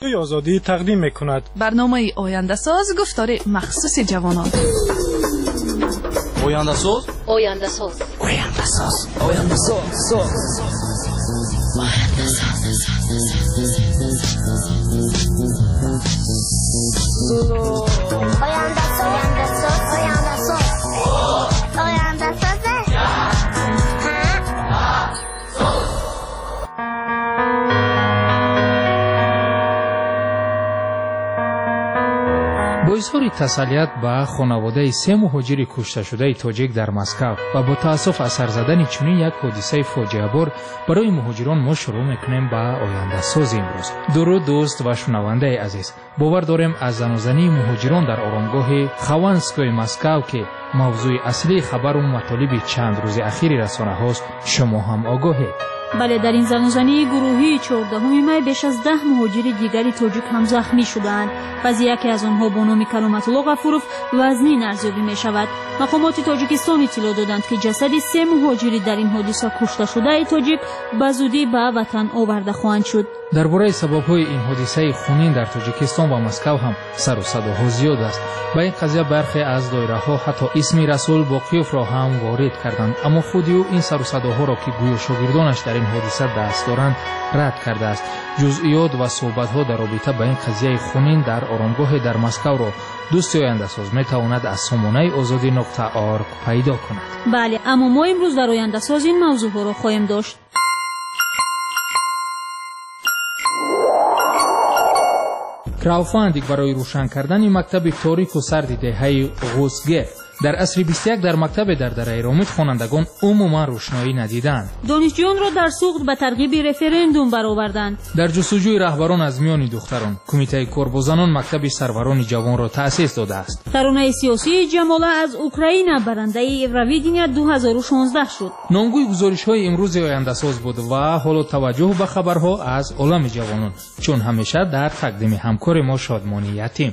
رادیوی آزادی تقدیم میکند. برنامه آینده ساز گفتار مخصوص جوانان. آینده ساز، آینده ساز، آینده ساز، آینده ساز. با اظهار تسلیت به خانواده 3 مهاجر کشته شده تاجیک در مسکو و با تأسف اثر زدن چنین یک حادثه فاجعه بار برای مهاجران ما شروع میکنیم به آینده ساز امروز. درود دوست و شنونده عزیز، باور داریم از زنازنی مهاجران در آرامگاه خوانسکوی مسکو که موضوع اصلی خبر و مطالب چند روز اخیر رسانه هاست شما هم آگاهید. بله، در این زنازنی گروهی 14 می بیش از 10 مهاجر دیگری تاجیک هم زخمی شدند. بعضی یکی از آنها با نام کلامت الله غفورов وزنی ارزیابی می شود. مقامات تاجیکستان اطلاع دادند که جسد 3 مهاجری در این حادثه کشته شده تاجیک به زودی به وطن آورده خواهند شد. درباره سبب‌های این حادثه خونین در تاجیکستان و مسکو هم سر و صداها زیاد است. با این قضیه برخی از دایره‌ها حتی اسم رسول باقیوف را هم وارد کردند، اما خود او این سر و صداها را که گویا شاگردانش در این حادثه دست دارند رد کرده است. جزئیات و صحبت‌ها در رابطه با این قضیه خونین در آرامگاه در مسکو را دوست آینده ساز می‌تواند از سامانه azadi.org پیدا کند. بله، اما ما امروز در آینده ساز این موضوع‌ها را خواهیم داشت. کراودفاندینگ برای روشن کردن مکتب تاریک و سرد دهه غوسگه در عصر 21 در مکتب در دره رامید خوانندگان عموما روشنایی ندیدند. دانشجویان را در سوخت به ترغیب رفراندوم برآوردند. در جستجوی رهبران از میان دختران، کمیته کاربازان مکتب سروران جوان را تأسیس داده است. ترانه سیاسی جماله از اوکراین برنده ایرویدینیا 2016 شد. نامگوی گزارش‌های امروز آینده ساز بود و حالا توجه به خبرها از عالم جوانان، چون همیشه در تقدیم همکار ما شادمانی یتیم.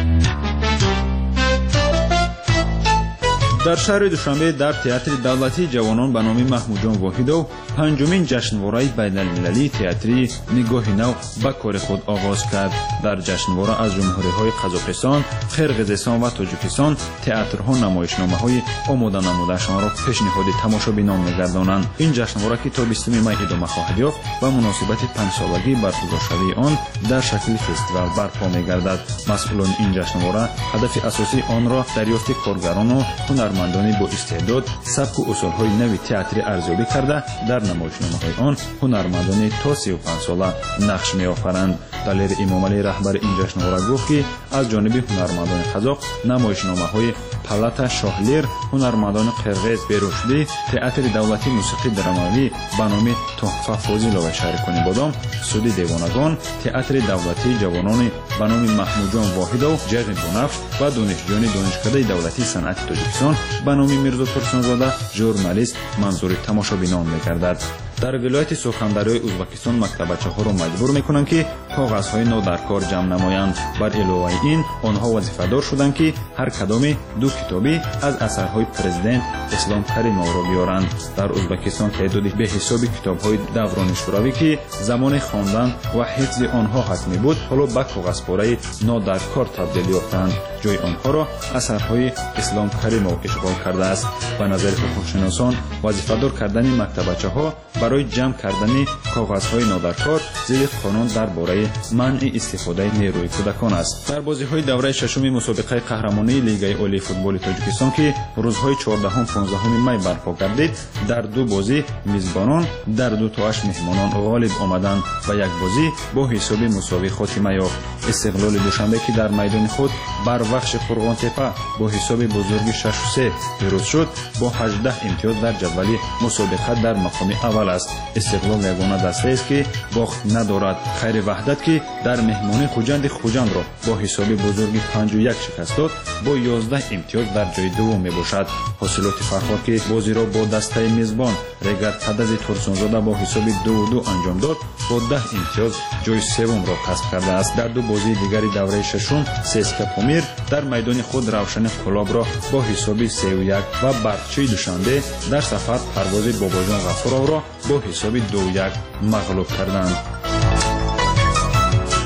در شهر دوشنبه در تئاتر دولتی جوانان به نام محمود جان واحدов پنجمین جشنواره بین‌المللی تئاتری نگاه نو به کار خود آغاز کرد. در جشنواره از جمهوری‌های قزاقستان، قرقیزستان و تاجیکستان تئاترها نمایشنامه‌های آماده نموده‌شان را پیشنهاد تماشابینان می‌گردانند. این جشنواره که تا 20 می ادامه خواهد یافت و مناسبت 5 سالگی برگزارشوی آن در شکل فستیوال برپا می‌گردد. مسئولان این جشنواره هدف اساسی آن را دریافت کارگران و هنرمندانی با استعداد سبک و اصول‌های نوی تئاتری ارزیابی کرده در نمایشنامه‌های آن هنرمندانی تا 35 ساله نقش می‌آفرند. دلیر امامعلی رهبر این جشنواره گفت که از جانب هنرمندان قزاق نمایشنامه‌های پالاتا شاهلیر، هنرمندان قرقیز بیروشلی، تئاتر دولتی موسیقی درامایی به نام تحفه فاضل و شهرکانی بادام، سودی دیوانگان، تئاتر دولتی جوانان به نام محمود جان واحدов، جغ بنفش و دانشجویان دانشکده دولتی صنعت تاجیکستان به نام میرزا ترسونزاده ژورنالیست منظور تماشابینان می‌گردد. در ولایت سخنوری ازبکستان مکتبچه‌ها را مجبور می‌کنند که کاغذهای نو در کار جمع نمایند. بر علاوه این آنها وظیفه‌دار شدند که هر کدام 2 کتابی از اثرهای پرزیدنت اسلام کریمov را بیارند. در ازبکستان تعداد به حساب کتاب‌های دوران شوروی که زمان خواندن و حفظ آنها حتمی بود حالا به کاغذپاره نو در کار تبدیل یافتند. جای آنها را اثرهای اسلام کریمov اشغال کرده است. به نظر حقوق‌شناسان وظیفه‌دار کردن مکتبچه‌ها برای جمع کردن کاغذهای نادرکار زیر قانون درباره منع استفاده نیروی کودکان است. در بازی‌های دوره ششم مسابقه قهرمانی لیگ عالی فوتبال تاجیکستان که روزهای 14 و 15 می برپا گردید، در 2 بازی میزبانان در 2-8 مهمانان غالب آمدند و یک بازی با حساب مساوی خاتمه یافت. استقلال دوشنبه که در میدان خود بر بخش فرغان تپه با حساب بزرگی 6-3 پیروز شد، با 18 امتیاز در جدول مسابقه در مقام اول است. استقلال یگانه دسته است که باخت ندارد. خیر وحدت که در مهمانی خوجند را با حساب بزرگی 5-1 شکست داد، با 11 امتیاز در جای دوم میباشد. حاصلات فرخار که بازی را با دسته میزبان رگر قدز ترسونزاده با حساب 2-2 انجام داد، با 10 امتیاز جای سوم را کسب کرده است. در 2 بازی دیگری دوره ششم سسکا پامیر در میدان خود روشن کلاب را با حساب 3-1 و برقچی دوشنبه در سفر پرواز باباجان غفورov را با حساب 2-1 مغلوب کردند.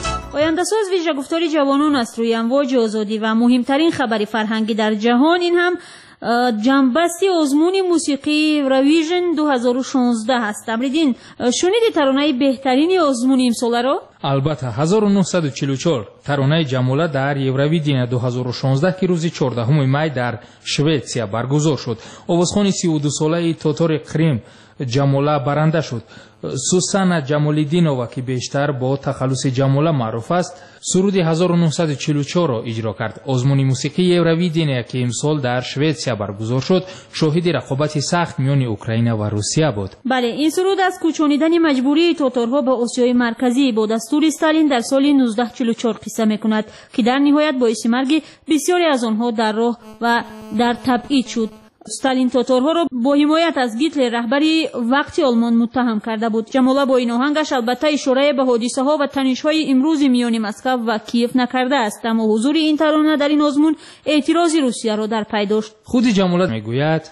آینده‌ساز ویژه‌گفتار جوانان است روی امواج آزادی و مهمترین خبر فرهنگی در جهان. این هم جنبستی آزمون موسیقی رویژن 2016 است. امریدین شنیدی ترانه بهترین آزمون امسال رو؟ البته 1944 ترانه جموله در یورویدین 2016 که روز 14 می در شویتسیا برگزار شد. آوازخوان 32 ساله تاتار قریم جموله برنده شد. سوسانا جمالیدینووا که بیشتر با تخلص جموله معروف است سرود 1944 را اجرا کرد. آزمون موسیقی یورویدین که امسال در شویتسیا برگزار شد شاهد رقابت سخت میان اوکراین و روسیه بود. بله، این سرود از کوچانیدن مجبوری تاتارها به آسیای مرکزی با دستور استالین در سال 1944 قصه میکند که در نهایت باعث مرگ بسیاری از آنها در راه و در تبعید شد. استالین تاتارها را با حمایت از گیتلر رهبری وقتی آلمان متهم کرده بود. جموله با این آهنگش البته اشاره به حادثه ها و تنش های امروز میان مسکو و کیف نکرده است، اما حضور این ترانه در این آزمون اعتراض روسیه را در پی داشت. خود جموله میگوید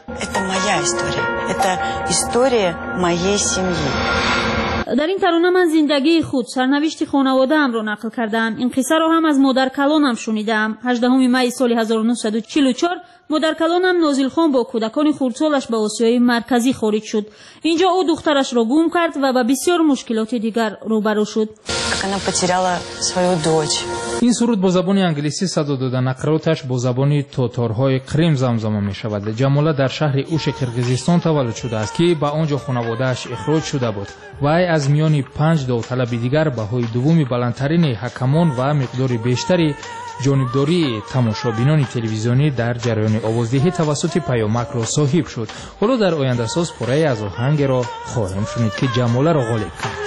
در این ترانه من زندگی خود، سرنوشت خانواده‌ام را نقل کردم. این قصه را هم از مادر کلانم شنیدم. 18 می سال 1944 مادر کلانم نازل خان با کودکان خردسالش به آسیای مرکزی خارج شد. اینجا او دخترش را گم کرد و به بسیار مشکلات دیگر روبرو شد. این سرود با زبان انگلیسی صدا داده نقراتش با زبان تاتارهای قریم زمزمه می شود. جموله در شهر اوش قرقیزستان تولد شده است که به آنجا خانواده‌اش اخراج شده بود. وی از میان 5 داوطلب دیگر بهای دومی بلندترین حکمان و مقدار بیشتری جانبداری تماشابینان تلویزیونی در جریان آوازدهی توسط پیامک را صاحب شد. حالا در آینده ساز پاره از آهنگ را خواهیم شنید که جموله را غالب کرد.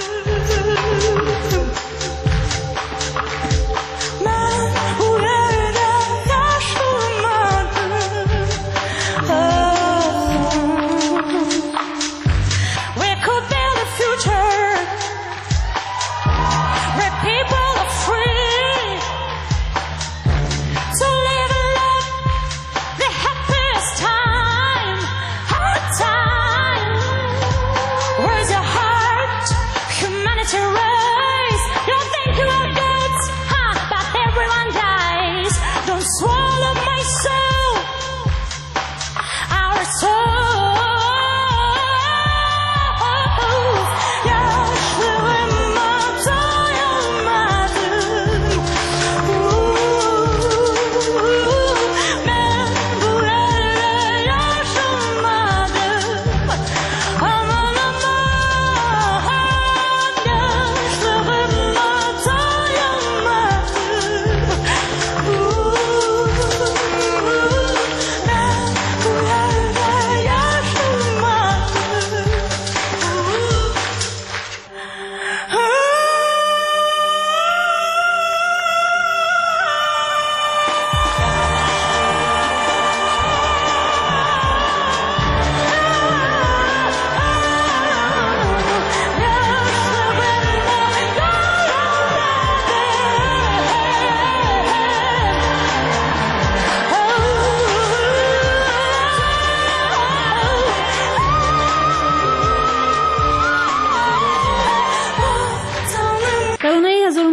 ترانه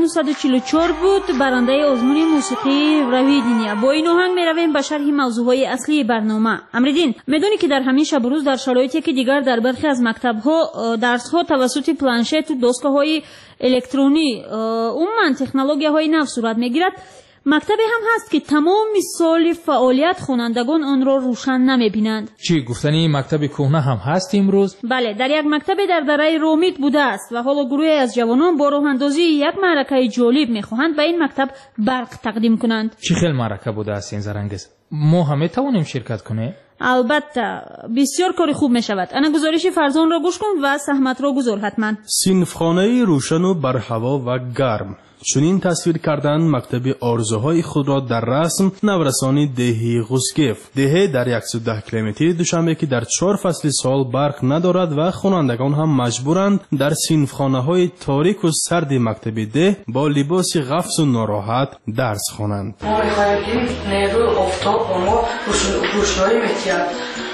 1944 بود، برنده آزمون موسیقی رویدینیا. با این آهنگ می رویم به شرح موضوعهای اصلی برنامه. امریدین، میدونی که در همین شب و روز در شرایطی که دیگر در برخی از مکتب‌ها درس‌ها توسط پلانشت و دستگاه‌های الکترونی عموماً تکنولوژی‌های نو صورت می‌گیرد، مکتبی هم هست که تمام سال فعالیت خوانندگان آن را روشن نمی‌بینند. چی گفتنی مکتب کهنه هم هست امروز؟ بله، در یک مکتب در دره رومیت بوده است و حالا گروهی از جوانان با راه اندازی یک معرکه جالب می‌خواهند به این مکتب برق تقدیم کنند. چه خیلی معرکه بوده است این زرنگز؟ ما هم می‌توانیم شرکت کنیم؟ البته بسیار کار خوب می‌شود. انا گزارش فرزان را گوش کن و زحمت را گذار حتما. صنفخانه روشن و برهوا و گرم. چنین تصویر کردن مکتب آرزوهای خود را در رسم نورسانی دهی غوسگف. دهه در 110 کیلومتری دوشنبه که در 4 فصل سال برق ندارد و خوانندگان هم مجبورند در صنفخانه‌های تاریک و سرد مکتب ده با لباس غفص و ناراحت درس خوانند. ما می‌خوایم که نیروی آفتاب با ما روشنایی می‌دهد.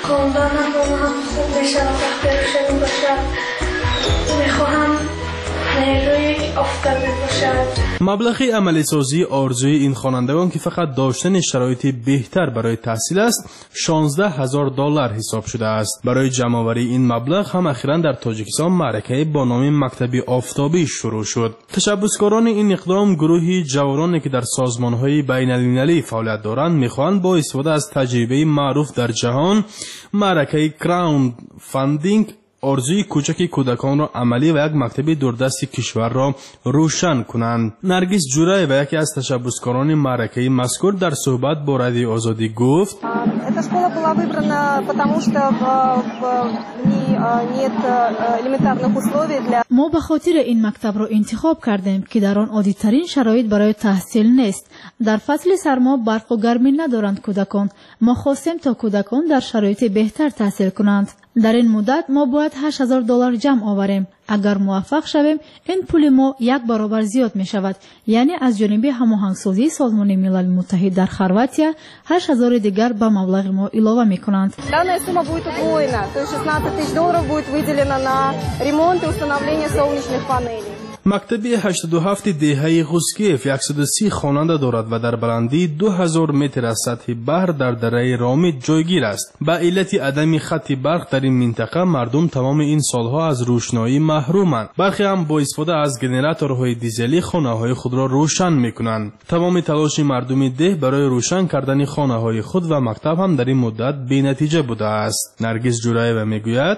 خواندنم با هم خوب بشه و وقت روشن باشه. می‌خواهم نیروی آفتابی باشد. مبلغ عملی سازی آرزوی این خوانندگان که فقط داشتن شرایط بهتر برای تحصیل است 16,000 دلار حساب شده است. برای جمع‌آوری این مبلغ هم اخیراً در تاجیکستان معرکه با نام مکتب آفتابی شروع شد. تشبثکاران این اقدام گروهی جوانانی که در سازمان‌های بین‌المللی فعالیت دارند می‌خواهند با استفاده از تجربه معروف در جهان معرکه کراوند فاندینگ آرزوی کوچک کودکان را عملی و یک مکتب دوردست کشور را روشن کنند. نرگس جورای و یکی از تشبثکاران معرکه مذکور در صحبت با رادیو آزادی گفت: Эта школа была выбрана потому что в ней нет элементарных условий для ما به خاطر این مکتب را انتخاب کردیم که در آن عادی‌ترین شرایط برای تحصیل نیست. در فصل سرما برق و گرمی ندارند کودکان. ما خواستیم تا کودکان در شرایط بهتر تحصیل کنند. در این مدت ما باید 8,000 دلار جمع آوریم. اگر موفق شویم این پول ما یک برابر زیاد می شود. یعنی از جانب هماهنگسازی سازمان ملل متحد در خرواتیا 8,000 دیگر به مبلغ ما اضافه می کنند. Данная сумма будет удвоена, то есть 16 000 долларов будет выделено на ремонт и установление солнечных панелей. مکتب 87 دهه غوسگیف 130 خواننده دارد و در بلندی 2000 متر از سطح بحر در دره رامید جایگیر است. به علت عدم خط برق در این منطقه مردم تمام این سالها از روشنایی محرومند. برخی هم با استفاده از گنراتورهای دیزلی خانه‌های خود را روشن می‌کنند. تمام تلاش مردم ده برای روشن کردن خانه‌های خود و مکتب هم در این مدت بی‌نتیجه بوده است. نرگس جورایeva میگوید: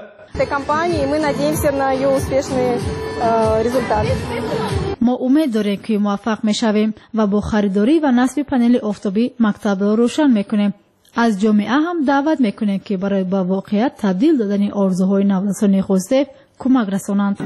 ما امید داریم که موفق میشویم و با خریداری و نصب پنل آفتابی مکتب را روشن میکنیم. از جامعه هم دعوت میکنیم که برای به واقعیت تبدیل دادن آرزوهای نوسان غوسگیف کمک رسانند.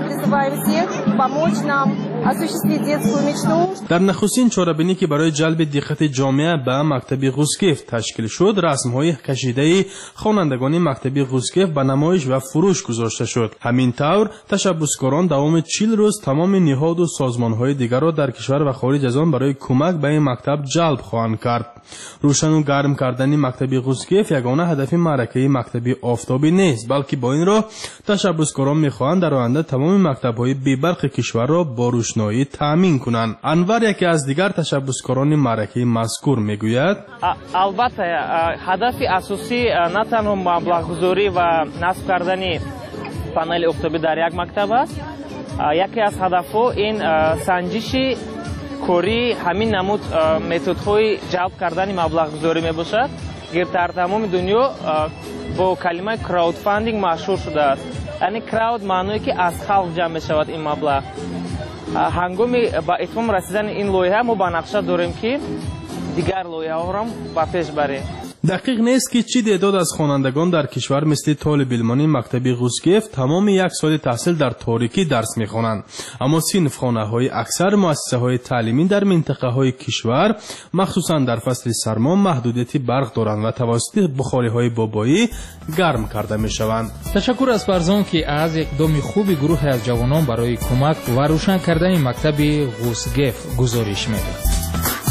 در نخستین چاره‌بینی که برای جلب دقت جامعه به مکتب غوسگیف تشکیل شد، رسم‌های کشیده خوانندگان مکتب غوسگیف به نمایش و فروش گذاشته شد. همین طور تشبثکاران دوام 40 روز تمام نهاد و سازمان‌های دیگر را در کشور و خارج از آن برای کمک به این مکتب جلب خواهند کرد. روشن و گرم کردن مکتب غوسگیف یگانه هدف معرکه مکتب آفتابی نیست، بلکه با این راه تشبثکاران می‌خواهند در آینده تمام مکتب‌های بی‌برق کشور را با روشنایی تامین کنند. انور یکی از دیگر تشبثکاران معرکه مذکور میگوید: البته هدف اساسی نه تنها مبلغ‌گذاری و نصب کردن پنل آفتابی در یک مکتب است. یکی از هدف‌ها این سنجش کاری همین نمود متدهای جلب کردن مبلغ‌گذاری میباشد که در تمام دنیا با کلمه کراودفاندینگ مشهور شده است. یعنی کراود معنی که از خلق جمع میشود این مبلغ. هنگامی با اتمام رسیدن این لایحه ما با نقشه داریم که دیگر لایحه‌ها را با پیش بریم. دقیق نیست که چی تعداد از خوانندگان در کشور مثل طالب علمانی مکتب غوسگیف تمام یک سال تحصیل در تاریکی درس میخوانند، اما صنفخانه‌های اکثر مؤسسه‌های تعلیمی در منطقه‌های کشور مخصوصا در فصل سرما محدودیت برق دارند و توسط بخاری‌های بابایی گرم کرده میشوند. تشکر از فرزان که از اقدام خوبی گروه از جوانان برای کمک و روشن کردن مکتب غوسگیف گزارش می‌دهد.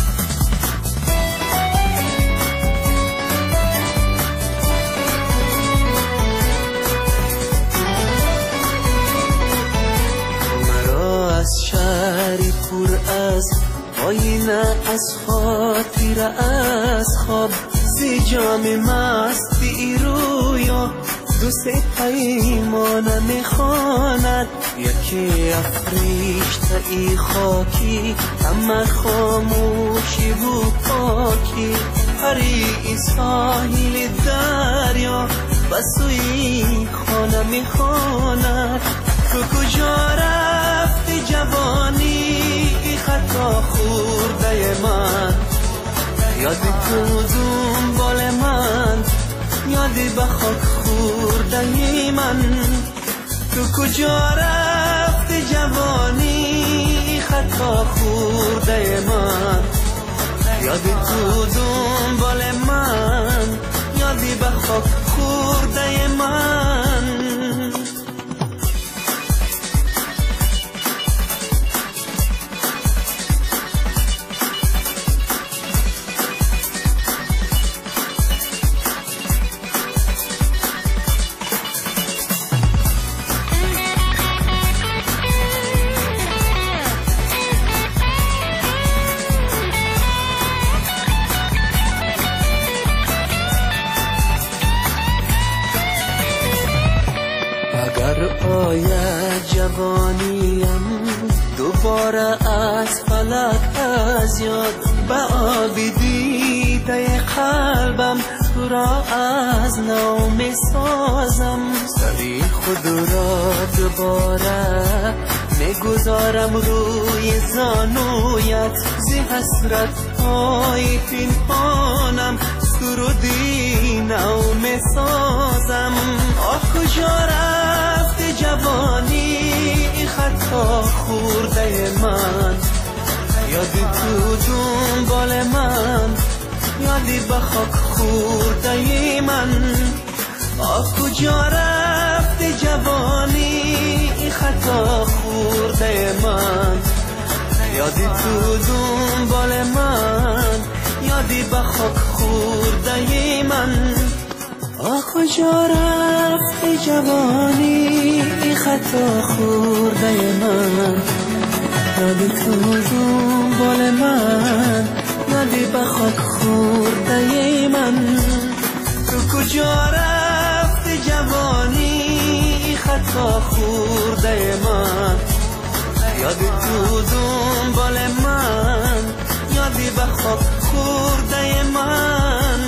آینه از خاطر از خواب سی جام مستی رویا دوست پیمانه میخواند یکی افریشته ای خاکی همه خاموشی و پاکی پری ساحل دریا بسوی خانه میخواند تو کجا رفتی جوانی خطا خورده من یاد کدوم بال من یادی به خاک خورده من تو کجا رفتی جوانی خطا خورده من یادی کدوم بال من یادی به خاک خورده من جوانیم دوباره از فلک از یاد به آبی دیده قلبم تو را از نو می سازم سری خود را دوباره می گذارم روی زانویت زی حسرت های پنهانم سرودی نو می سازم آه کجا رفت جوانی خطا خورده من یادی تو دنبال من یادی به خاک خورده من آه کجا رفت جوانی خطا خورده من یادی تو دنبال من یادی به خاک خورده من آه کجا رفت جوانی خطا خورده من یادی تو دنبال من یادی به خاک خورده من تو کجا رفت جوانی خطا خورده من یادی تو دنبال من یادی به خاک خورده من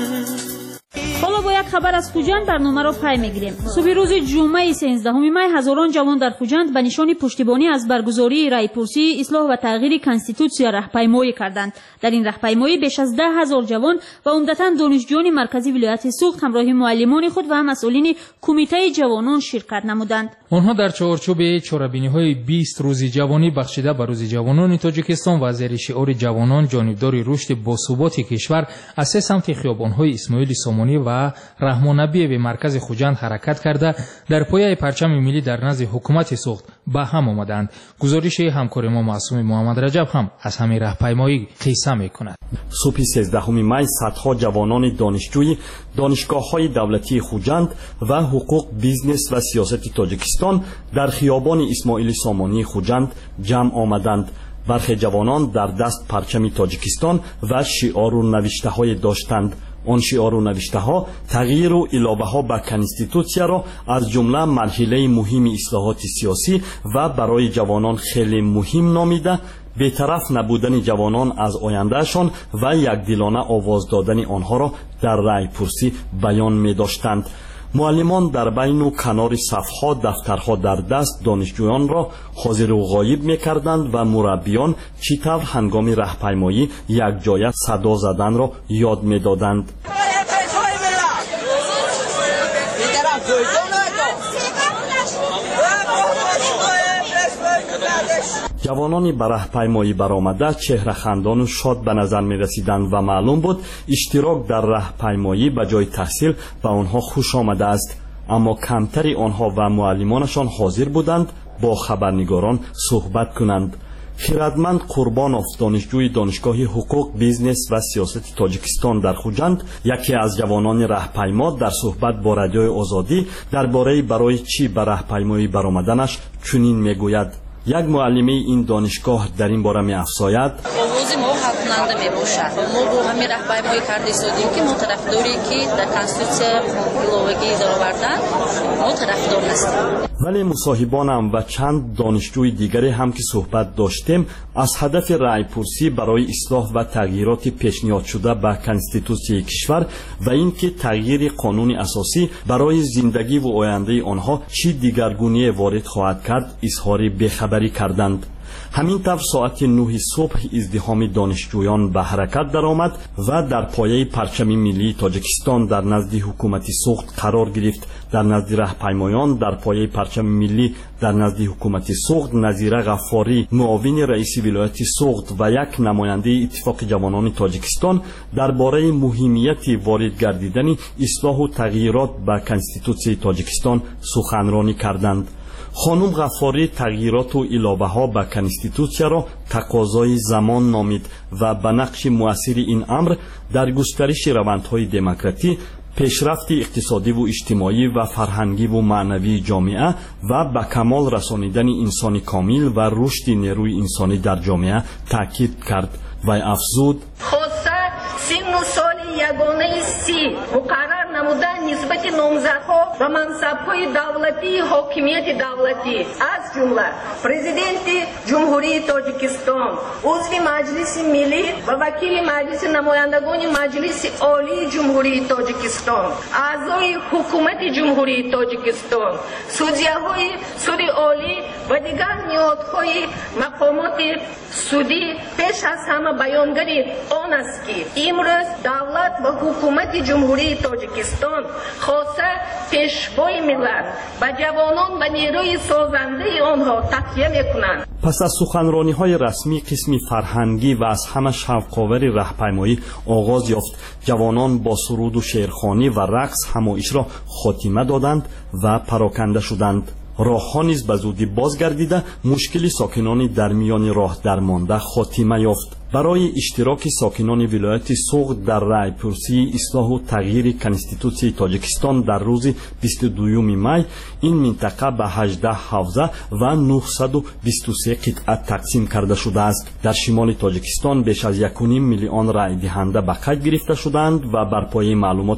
حالا با یک خبر از خوجند برنامه را پی میگیریم. صبح روز جمعه 13 می هزاران جوان در خوجند به نشان پشتیبانی از برگزاری رایپرسی اصلاح و تغییر کنستیتوسیا راهپیمایی کردند. در این راهپیمایی بیش از 10,000 جوان و عمدتاً دانشجویان مرکزی ولایت سوخت همراه معلمان خود و مسئولین کمیته جوانان شرکت نمودند. آنها در چارچوب چاره‌بینی‌های 20 روز جوانی بخشیده به روز جوانان تاجیکستان و زیر شعار جوانان جانبدار رشد باثبات کشور از سه سمت خیابان‌های اسماعیل سامانی و رحمان نبی به مرکز خوجند حرکت کرده در پایه پرچم ملی در نزد حکومت سوخت به هم آمدند. گزارش همکار ما معصوم محمد رجب هم از همین راهپیمایی قصه می‌کند. صبح 13 می صدها جوانان دانشجوی دانشگاه‌های دولتی خوجند و حقوق بیزنس و سیاست تاجیکستان در خیابان اسماعیل سامانی خوجند جمع آمدند. برخی جوانان در دست پرچم تاجیکستان و شعار و نوشته‌های داشتند. آن شعار و نوشته‌ها تغییر و اضافه‌ها به کنستیتوسیا را از جمله مرحله مهم اصلاحات سیاسی و برای جوانان خیلی مهم نامیده، بی‌طرف نبودن جوانان از آیندهشان و یکدلانه آواز دادن آنها را در رایپرسی بیان می‌داشتند. معلمان در بین و کنار صفها دفترها در دست دانشجویان را حاضر و غایب می‌کردند و مربیان چطور هنگام راهپیمایی یک جایه صدا زدن را یاد می‌دادند. جوانانی به راهپیمایی برآمده چهره خندان و شاد به نظر می رسیدند و معلوم بود اشتراک در راهپیمایی به جای تحصیل به آنها خوش آمده است. اما کمتری آنها و معلمانشان حاضر بودند با خبرنگاران صحبت کنند. خیرتمند قربانوف دانشجوی دانشگاه حقوق بیزنس و سیاست تاجیکستان در خوجند یکی از جوانان راهپیما در صحبت با رادیوی آزادی درباره برای چی به راهپیمایی برآمدنش چنین میگوید. یک معلمه این دانشگاه در این باره می‌افزاید: آواز ما حل کننده میباشد. ما با همین راهپیمایی کرده شدیم که ما طرفداری که در کنستیتوسیا ایلاوگی درآوردن ما طرفدار هستیم. ولی مصاحبانم و چند دانشجوی دیگری هم که صحبت داشتیم از هدف رایپرسی برای اصلاح و تغییرات پیشنهاد شده به کنستیتوسیای کشور و اینکه تغییر قانون اساسی برای زندگی و آینده آنها چی دیگرگونی وارد خواهد کرد اظهار بی‌خبری کردند. همین طور ساعت 9 صبح ازدحام دانشجویان به حرکت درآمد و در پایه پرچم ملی تاجیکستان در نزد حکومت سوخت قرار گرفت. در نزد راهپیمایان در پایه پرچم ملی در نزد حکومت سوخت نظیره غفاری معاون رئیس ولایت سوخت و یک نماینده اتفاق جوانان تاجیکستان درباره مهمیت وارد گردیدن اصلاح و تغییرات به کنستیتوسیای تاجیکستان سخنرانی کردند. خانم غفاری تغییرات و اضافه‌ها به کنستیتوسیا را تقاضای زمان نامید و به نقش مؤثر این امر در گسترش روندهای دموکراسی، پیشرفت اقتصادی و اجتماعی و فرهنگی و معنوی جامعه و به کمال رسانیدن انسان کامل و رشد نیروی انسانی در جامعه تاکید کرد و افزود: خاصه سن و سال یگانه سی مقرر نمودن نسبت نامزدها و منصب‌های دولتی حاکمیت دولتی از جمله پرزیدنت جمهوری تاجیکستان، عضو مجلس ملی و وکیل مجلس نمایندگان مجلس عالی جمهوری تاجیکستان، اعضای حکومت جمهوری تاجیکستان، سودیه‌های سود عالی و دیگر نهادهای مقامات سودی پیش از همه بیانگر آن است که امروز دولت و حکومت جمهوری تاجیکستان خواسته پیشوای ملت و جوانان و نیروی سازنده آنها تکیه میکنند. پس از سخنرانی‌های رسمی قسم فرهنگی و از همه شوق‌آور راهپیمایی آغاز یافت. جوانان با سرود و شعرخوانی و رقص همایش را خاتمه دادند و پراکنده شدند. راه‌ها نیز به زودی بازگردیده مشکل ساکنان در میان راه درمانده خاتمه یافت. برای اشتراک ساکنان ولایت سوغد در رایپرسی اصلاح و تغییر کنستیتوسیای تاجیکستان در روز 22 می این منطقه به 18 حوزه و 923 قطعه تقسیم کرده شده است. در شمال تاجیکستان بیش از 1.5 میلیون رای دهنده به قید گرفته شدند و بر پایه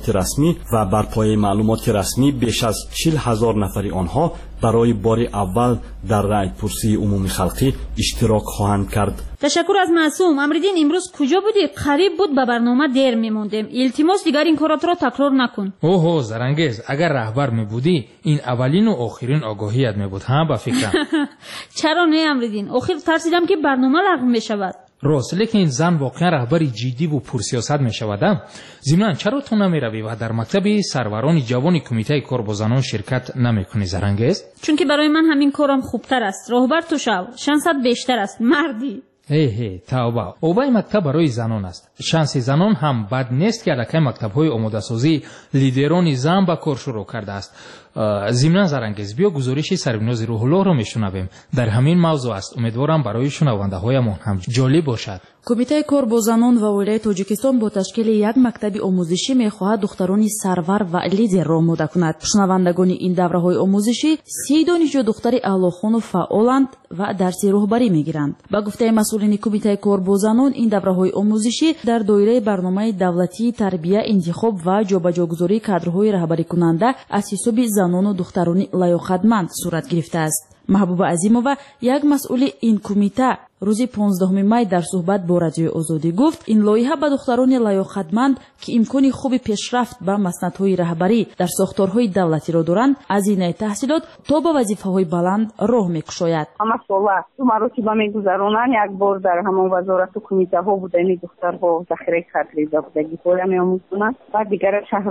معلومات رسمی بیش از 40,000 نفر آنها برای بار اول در رایپرسی عمومی خلقی اشتراک خواهند کرد. تشکر از معصوم. امریدین امروز کجا بودی؟ قریب بود به برنامه دیر میموندیم. التماس دیگر این کارات را تکرار نکن. اوه زرنگیز، اگر رهبر می بودی این اولین و آخرین آگاهیت می بود. ها به فکرم. چرا نه امریدین؟ آخر ترسیدم که برنامه لغو می شود. راست، لیکن این زن واقعا رهبری جدی و پرسیاست می شود. ضمناً چرا تو نمی روی و در مکتب سروران جوان کمیته کار با زنان شرکت نمی کنی زرنگیز؟ چون که برای من همین کارم خوبتر است. راهبر تو شو، شانست بیشتر است. مردی. هی توبه. اوبای مکتب برای زنان است. شانس زنان هم بد نیست که الکی مکتب‌های آماده سازی لیدران زن با کار شروع کرده است. ضمناً زرنگیز بیا گزارش سربناز روح الله را میشنویم. در همین موضوع است. امیدوارم برای شنونده‌هایمان هم جالب باشد. کمیته کار با زنان و ولایت تاجیکستان با تشکیل یک مکتب آموزشی می‌خواهد دختران سرور و لیدر را آماده کند. شنوندگان این دوره‌های آموزشی 30 دانشجو دختر اعلی‌خوان و فعالند و درس راهبری می‌گیرند. با گفته مسئولین کمیته کار با زنان این دوره‌های آموزشی در دایره برنامه دولتی تربیت، انتخاب و جابجاگذاری کادرهای رهبری کننده از حساب زنان و دختران لایقتمند صورت گرفته است. محبوبه عظیمова یک مسئول این کمیته روز 15 می در صحبت با رادیو آزادی گفت این لایحه به دختران لایقتمند که امکان خوب پیشرفت به مسندهای رهبری در ساختارهای دولتی را دارند از این تحصیلات تا به وظیفه‌های بلند راه می‌گشاید. مسئله تو مراتب می‌گذرانند. یک بار در همان وزارت و کمیته ها بوده این دخترها ذخیره کردیده بودگی پول می‌آموزند و دیگر شهر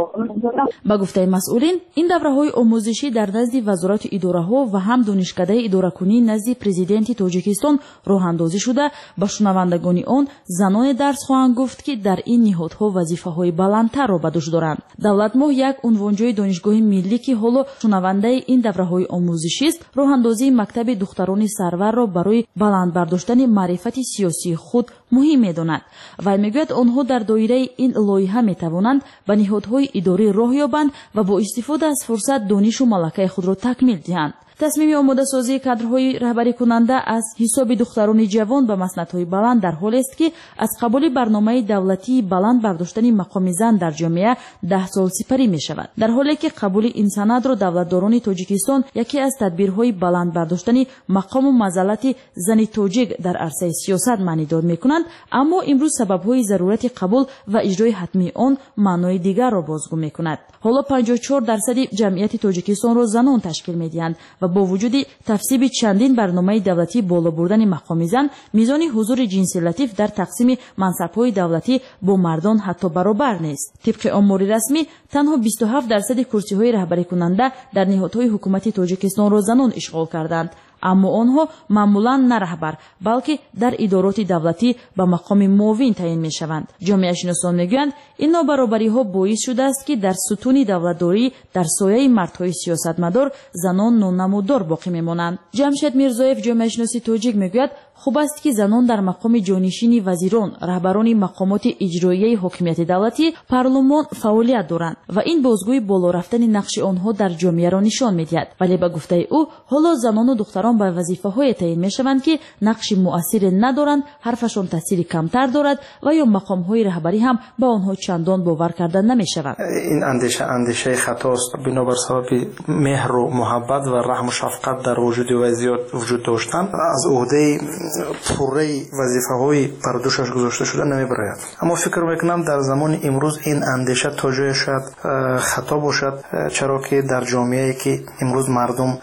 با گفته مسئولین این دوره‌های آموزشی در نزد وزارت اداره ها و هم دانشکده اداره کنی نزد پرزیدنت تاجیکستان راه اندازی شده. با شنوندگان آن زنان درس خواهند گفت که در این نهادها وظیفه‌های بلندتر را به دوش دارند. دولت ماه یک عنوانجوی دانشگاه ملی که حالا شنونده این دوره‌های آموزشی است راه اندازی مکتب دختران سرور را برای بلند برداشتن معرفت سیاسی خود مهم می‌داند. و میگوید آنها در دایره این لایحه می‌توانند به نهادهای اداری راه یابند و با استفاده از فرصت دانش و ملکه خود را تکمیل دهند. تصمیم آماده سازی کادرهای رهبری کننده از حساب دختران جوان به مسندهای بلند در حال است که از قبول برنامه دولتی بلند برداشتن مقام زن در جامعه 10 سال سپری می شود. در حالی که قبول این سند را دولتداران تاجیکستان یکی از تدبیرهای بلند برداشتن مقام و منزلت زن تاجیک در عرصه سیاست معنی داد می کنند، اما امروز سببهای ضرورت قبول و اجرای حتمی آن معنای دیگر را بازگو می کند. حالا 54% جمعیت تاجیکستان را زنان تشکیل می دهند و با وجود تفسیب چندین برنامه دولتی بالا بردن مقام زن، میزان حضور جنسی لطیف در تقسیم منصب‌های دولتی با مردان حتی برابر نیست. طبق آمار رسمی تنها 27% کرسی‌های رهبری کننده در نهادهای حکومتی تاجیکستان را زنان اشغال کردند. اما آنها معمولا نه رهبر بلکه در ادارات دولتی به مقام معاون تعیین میشوند. جامعه شناسان میگویند این نابرابری ها باعث شده است که در ستون دولتداری در سایه مردهای سیاستمدار زنان نانمودار باقی میمانند. جمشید میرزایف جامعه شناسی تاجیک میگوید خوب است که زنان در مقام جانشین وزیران، رهبران مقامات اجرایی حاکمیت دولتی، پارلمان فعالیت دارند و این بازگوی بالا رفتن نقش آنها در جامعه را نشان می‌دهد. ولی به گفته او حالا زنان و دختران به وظیفه‌های تعیین می‌شوند که نقش مؤثر ندارند، حرفشان تاثیر کمتر دارد و یا مقام‌های رهبری هم به آنها چندان باور کردن نمی‌شود. این اندیشه خطاست. بنابر سبب مهر و محبت و رحم و شفقت در وجود وجود داشتن از عهده پوره وظیفه‌های بر دوشش گذاشته شده نمی‌براید. اما فکر می‌کنم در زمان امروز این اندیشه تا جای شاید خطا باشد، چرا که در جامعه‌ای که امروز مردم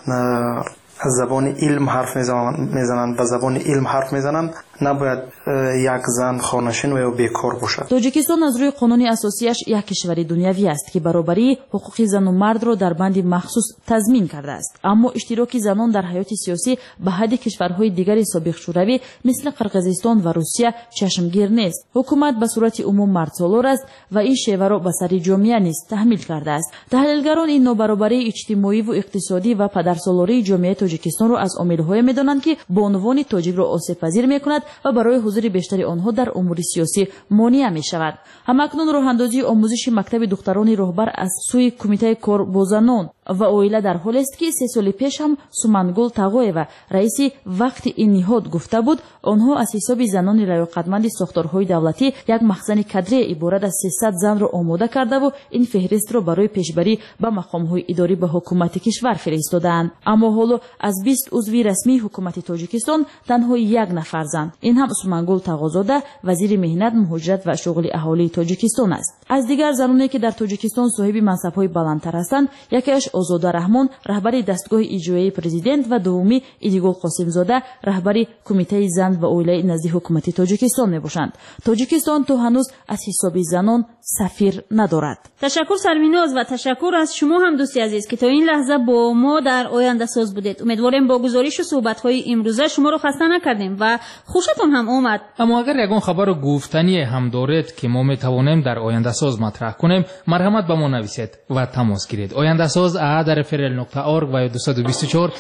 از زبان علم حرف میزنند، به زبان علم حرف میزنند، نباید یک زن خانه‌نشین و بیکار باشد. تاجیکستان از روی قانون اساسیش یک کشور دنیوی است که برابری حقوق زن و مرد را در بند مخصوص تضمین کرده است. اما اشتراک زنان در حیات سیاسی به حد کشورهای دیگر سابق شوروی مثل قرقیزستان و روسیه چشمگیر نیست. حکومت به صورت عموم مردسالار است و این شیوه را به سر جامعه نیز تحمیل کرده است. تحلیلگران این نابرابری اجتماعی و اقتصادی و پدرسالاری جامعه تاجیکستان را از عامل‌های می‌دانند که بانوان تاجیک را آسیب‌پذیر می‌کند و برای حضور بیشتر آنها در امور سیاسی مانع می‌شود. همکنون راه‌اندازی آموزش مکتب دختران راهبر از سوی کمیته کار با زنان و اویله در حال است که 3 سال پیش هم سومنگل تاغویوا رئیس وقت این نهاد گفته بود آنها از حساب زنان لیاقتمند ساختارهای دولتی یک مخزن کادری عبارت از 300 زن را آماده کرده و این فهرست را برای پیشبری به مقام‌های اداری به حکومت کشور فرستادند. اما حالا از 20 عضو رسمی حکومت تاجیکستان تنها یک نفر زن، این هم سومنگل تاغوزاده وزیر مهنت، مهاجرت و شغل اهالی تاجیکستان است. از دیگر زنانی که در تاجیکستان صاحب منصب‌های بلندتر هستند، یکیش آزاده رحمان رهبر دستگاه اجرایی پرزیدنت و دومی ایدیگل قاسمزاده رهبر کمیته زن و اویله نزد حکومت تاجیکستان میباشند. تاجیکستان تا هنوز از حساب زنان سفیر ندارد. تشکر سرمیناز و تشکر از شما هم دوستی عزیز که تا این لحظه با ما در آینده ساز بودید. امیدواریم با گزارش و صحبت‌های امروزه شما رو خسته نکردیم و خوشتون هم اومد. اما اگر یگان خبر گفتنی هم دارید که ما میتوانیم در آینده ساز مطرح کنیم، مرحمت به ما نویسید و تماس گیرید. آینده ساز @frl.org و 224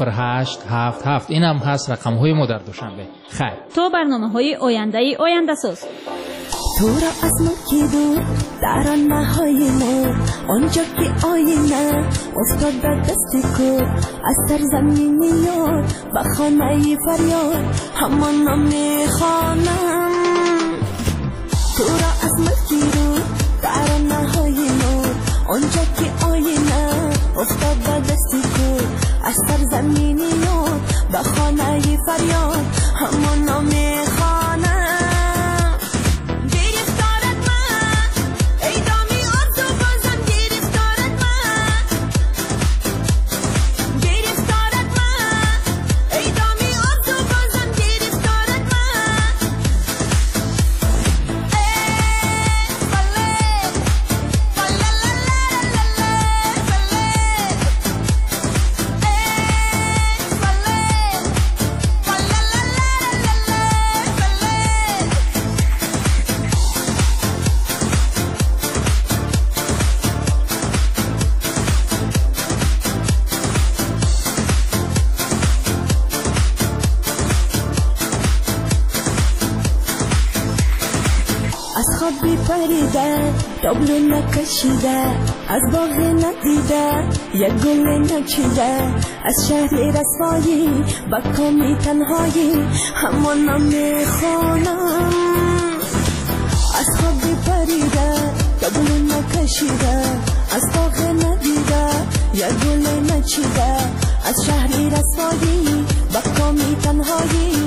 0877 این هم هست رقم‌های ما در دوشنبه. خیر تا برنامه‌های آینده ساز. تو را از نکیدو در آنهای ما آنجا که آینه افتاد در دستی کن از سرزمین یار به خانه فریاد همان میخوانم. تو را از نکیدو در آنهای ما آنجا که آینه افتاد در دستی کن از سرزمین یار به خانه فریاد همان میخوانم. پریده تابلو نکشیده از باغ ندیده یک گل نچیده از شهر رسوایی با کامی تنهایی همانا میخوانم. از خوابی پریده تابلو نکشیده از باغ ندیده یک گل نچیده از شهر رسوایی با کامی تنهایی